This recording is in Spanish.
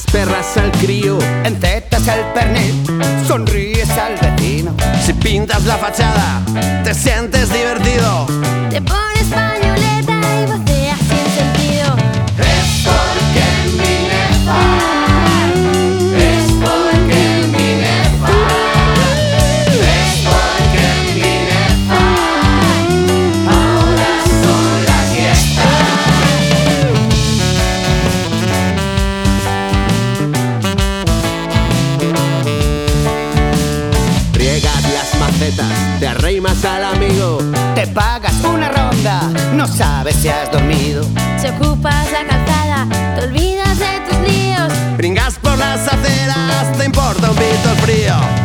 perras al crío, encetas el pernil, sonríes al vecino. si pintas la fachada, te sientes divertido. Te pones pañoleta y voceas sin sentido. Es porque mi nefar, es porque mi nefar, es porque mi nefar, ahora son las fiestas. Riegas las macetas, te arrimas al amigo, Te pagas una ronda, no sabes si has dormido. Si ocupas la calzada, te olvidas de tus líos. bringas por las aceras, te importa un pito el frío.